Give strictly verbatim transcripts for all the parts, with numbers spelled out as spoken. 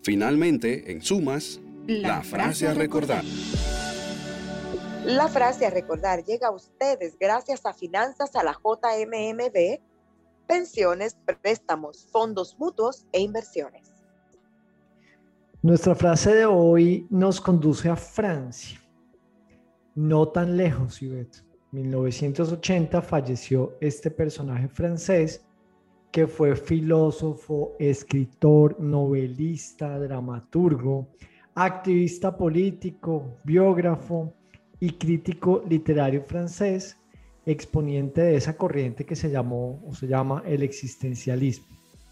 Finalmente, en sumas, la, la frase a recordar. La frase a recordar llega a ustedes gracias a Finanzas a la J M M B, pensiones, préstamos, fondos mutuos e inversiones. Nuestra frase de hoy nos conduce a Francia. No tan lejos, Ivette. En mil novecientos ochenta falleció este personaje francés que fue filósofo, escritor, novelista, dramaturgo, activista político, biógrafo y crítico literario francés, exponente de esa corriente que se llamó o se llama el existencialismo.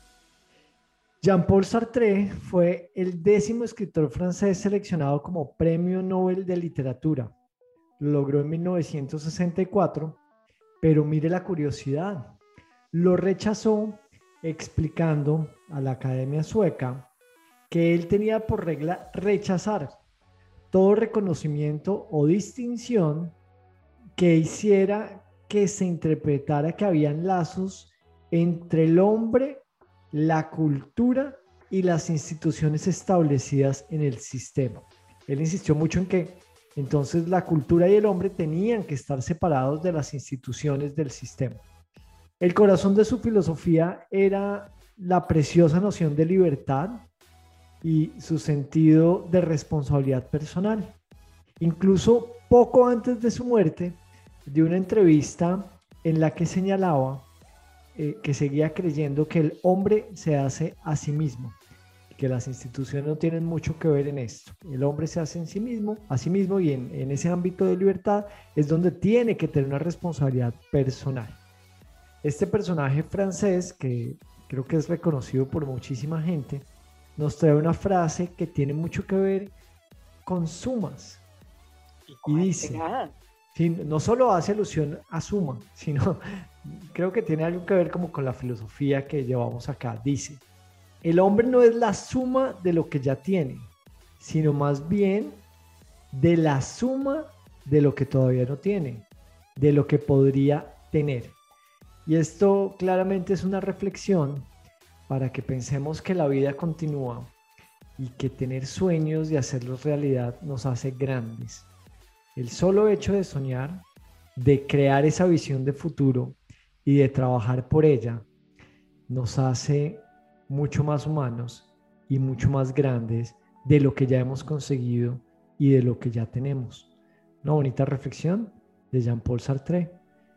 Jean-Paul Sartre fue el décimo escritor francés seleccionado como Premio Nobel de Literatura. Lo logró en mil novecientos sesenta y cuatro, pero mire la curiosidad. Lo rechazó explicando a la Academia Sueca que él tenía por regla rechazar todo reconocimiento o distinción que hiciera que se interpretara que habían lazos entre el hombre, la cultura y las instituciones establecidas en el sistema. Él insistió mucho en que entonces la cultura y el hombre tenían que estar separados de las instituciones del sistema. El corazón de su filosofía era la preciosa noción de libertad y su sentido de responsabilidad personal. Incluso poco antes de su muerte, dio una entrevista en la que señalaba eh, que seguía creyendo que el hombre se hace a sí mismo, que las instituciones no tienen mucho que ver en esto. El hombre se hace en sí mismo, a sí mismo, y en, en ese ámbito de libertad es donde tiene que tener una responsabilidad personal. Este personaje francés, que creo que es reconocido por muchísima gente, nos trae una frase que tiene mucho que ver con sumas. Y dice, sí, no solo hace alusión a suma, sino creo que tiene algo que ver como con la filosofía que llevamos acá. Dice, el hombre no es la suma de lo que ya tiene, sino más bien de la suma de lo que todavía no tiene, de lo que podría tener. Y esto claramente es una reflexión para que pensemos que la vida continúa y que tener sueños y hacerlos realidad nos hace grandes. El solo hecho de soñar, de crear esa visión de futuro y de trabajar por ella, nos hace mucho más humanos y mucho más grandes de lo que ya hemos conseguido y de lo que ya tenemos. Una bonita reflexión de Jean-Paul Sartre.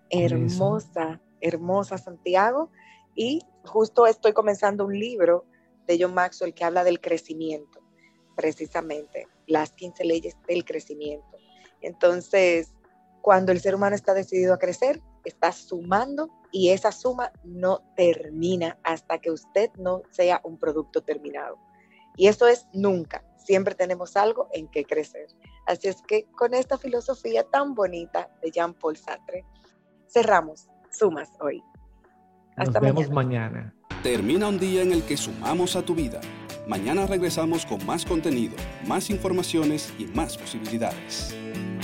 Hermosa, hermosa, Santiago. Y justo estoy comenzando un libro de John Maxwell que habla del crecimiento, precisamente, las quince leyes del crecimiento. Entonces, cuando el ser humano está decidido a crecer, está sumando y esa suma no termina hasta que usted no sea un producto terminado. Y eso es nunca. Siempre tenemos algo en que crecer. Así es que con esta filosofía tan bonita de Jean-Paul Sartre, cerramos Sumas hoy. Hasta Nos vemos mañana. mañana. Termina un día en el que sumamos a tu vida. Mañana regresamos con más contenido, más informaciones y más posibilidades.